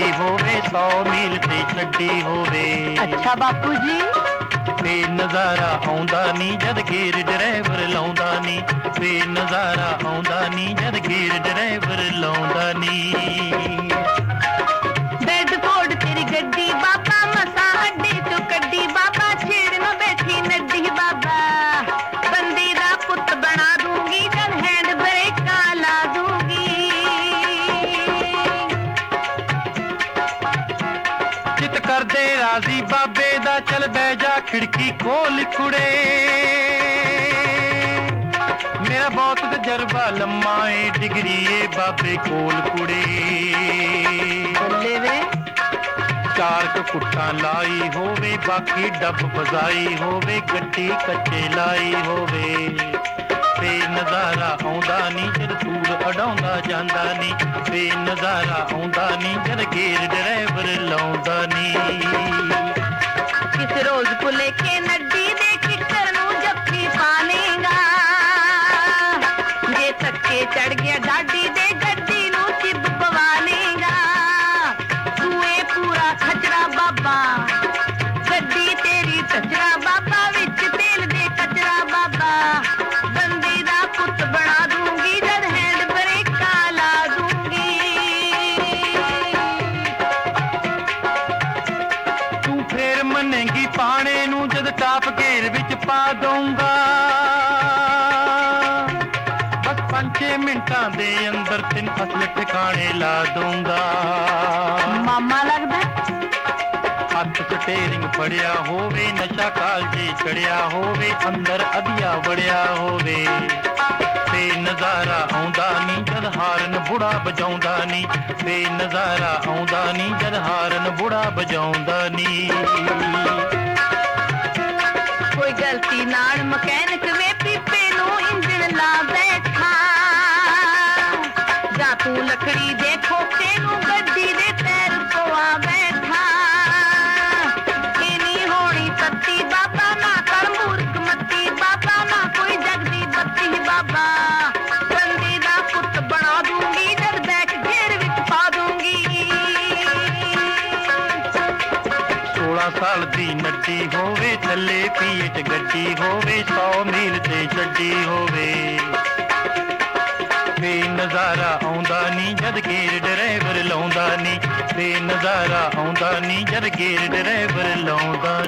ਗੱਡੀ ਹੋਵੇ 100 ਮੀਲ ਤੇ ਛੱਡੀ ਹੋਵੇ। ਅੱਛਾ ਬਾਪੂ ਜੀ। ਵੇ ਨਜ਼ਾਰਾ ਆਉਂਦਾ ਨੀ ਜਦ ਗੇਰ ਡਰਾਈਵਰ ਲਾਉਂਦਾ ਨੀ, ਵੇ ਨਜ਼ਾਰਾ ਆਉਂਦਾ ਨੀ ਜਦ ਗੇਰ ਡਰਾਈਵਰ ਲਾਉਂਦਾ ਨੀ। ਬੈਡ ਕੋਡ ਤੇਰੀ ਗੱਡੀ ਬਾਬਾ ਮਸਾਂ ਅੱਡੇ ਚੋਂ ਕੱਢੀ ਬਾਬਾ, ਛੇੜ ਨਾ ਬੈਠੀ ਨੱਡੀ ਬਾਬਾ, ਬੰਦੀ ਦਾ ਪੁੱਤ ਬਣਾ ਦੂੰਗੀ ਜਦ ਹੈਂਡ ਬ੍ਰੇਕਾਂ ਲਾ ਦੂੰਗੀ। ਚਿੱਤ ਕਰਦੇ ਰਾਜ਼ੀ ਬਾਬੇ ਦਾ, ਚੱਲ ਬਹਿ ਜਾ ਖਿੜਕੀ ਖੋਲ ਕੁੜੇ, ਮੇਰਾ ਬਹੁਤ ਤਜਰਬਾ ਲੰਮਾ ਏ ਡਿਗਰੀ ਏ ਬਾਬੇ ਕੋਲ ਕੁੜੇ। ਬੱਲੇ ਵੇ 4 ਕੁੱਟਾਂ ਲਾਈ ਹੋਵੇ, ਬਾਕੀ ਡੱਬ ਬਜ਼ਾਈ ਹੋਵੇ, ਗੱਡੀ ਕੱਚੇ ਲਾਈ ਹੋਵੇ। ਤੇ ਨਜ਼ਾਰਾ ਆਉਂਦਾ ਨੀ ਜਦ ਧੂੜ ਅਡਾਉਂਦਾ ਜਾਂਦਾ ਨੀ, ਤੇ ਨਜ਼ਾਰਾ ਆਉਂਦਾ ਨੀ ਜਦ ਗੇਰ ਡਰਾਈਵਰ ਲਾਉਂਦਾ ਨੀ। ਕਿਸ ਰੋਜ਼ ਭੁੱਲੇ ਕੇ ਨੱਡੀ ਦੇ ਕਿੱਕਰ ਨੂੰ ਜੱਫੀ ਪਾਲੇਗਾ, ਜੇ ਧੱਕੇ ਚੜ ਗਿਆ ਡਾਡੀ ਦੇ ਗੱਡੀ ਨੂੰ ਚਿੱਬ ਪਵਾ ਲੇਗਾ। ਤੂੰ ਏ ਪੂਰਾ ਖਚਰਾ ਬਾਬਾ, ਗੱਡੀ ਤੇਰੀ ਟਚਰਾ ਬਾਬਾ, ਵਿੱਚ ਤੇਲ ਦੇ ਕਚਰਾ ਬਾਬਾ, ਬੰਦੇ ਦਾ ਪੁੱਤ ਬਣਾ ਦੂੰਗੀ ਜਦ ਹੈਂਡ ਬ੍ਰੇਕਾਂ ਲਾ ਦੂੰਗੀ। ਤੂੰ ਫੇਰ ਮੰਨੇਗੀ ਪਾਣੇ ਨੂੰ ਜਦ ਟਾਪ ਘੇਰ ਵਿੱਚ ਪਾ ਦਊਂਗਾ, ਬਸ 5-6 ਮਿੰਟਾਂ ਦੇ ਅੰਦਰ ਤੈਨੂੰ ਅਸਲ ਠਿਕਾਣੇ ਲਾ ਦਊਂਗਾ। ਮਾਮਾ ਲੱਗਦਾ ਹੱਥ ਸਟੇਰਿੰਗ ਫੜਿਆ ਹੋਵੇ, ਨਸ਼ਾ ਕਾਲਜੇ ਚੜਿਆ ਹੋਵੇ, ਅੰਦਰ ਅਧਿਆ ਵੜਿਆ ਹੋਵੇ। ਤੇ ਨਜ਼ਾਰਾ ਆਉਂਦਾ ਨੀ ਜਦ ਹਾਰਨ ਬੁੜਾ ਵਜਾਉਂਦਾ ਨੀ, ਤੇ ਨਜ਼ਾਰਾ ਆਉਂਦਾ ਨੀ ਜਦ ਹਾਰਨ ਬੁੜਾ ਵਜਾਉਂਦਾ ਨੀ। ਕੋਈ ਗਲਤੀ ਨਾਲ ਮਕੈਨਿਕ ਵੇ ਪੀਪੇ ਨੂੰ ਇੰਜਣ ਲਾ ਬੈਠਾ, ਜਾਂ ਤੂੰ ਲੱਕੜੀ ਦੇ ਖੋਖੇ ਨੂੰ ਗੱਡੀ ਦੇ ਪੈਰ ਪਵਾ ਬੈਠਾ। ਇਹ ਨੀ ਹੋਣੀ ਤੱਤੀ ਬਾਬਾ, ਨਾ ਕਰ ਮੂਰਖ ਮੱਤੀ ਬਾਬਾ, ਨਾ ਕੋਈ ਜਗਦੀ ਬੱਤੀ ਬਾਬਾ, ਬੰਦੇ ਦਾ ਪੁੱਤ ਬਣਾ ਦੂੰਗੀ ਜਦ ਬੈਕ ਘੇਰ ਵਿੱਚ ਪਾ ਦੂੰਗੀ। 16 ਸਾਲ ਦੀ ਨੱਡੀ ਹੋਵੇ, ਥੱਲੇ ਪੀਏ ਚ ਗੱਡੀ ਹੋਵੇ, 100 ਮੀਲ ਤੇ ਛੱਡੀ ਹੋਵੇ। ਵੇ ਨਜ਼ਾਰਾ ਆਉਂਦਾ ਨੀ ਜਦ ਗੇਰ ਡਰਾਈਵਰ ਲਾਉਂਦਾ ਨੀ, ਵੇ ਨਜ਼ਾਰਾ ਆਉਂਦਾ ਨੀ ਜਦ ਗੇਰ ਡਰਾਈਵਰ ਲਾਉਂਦਾ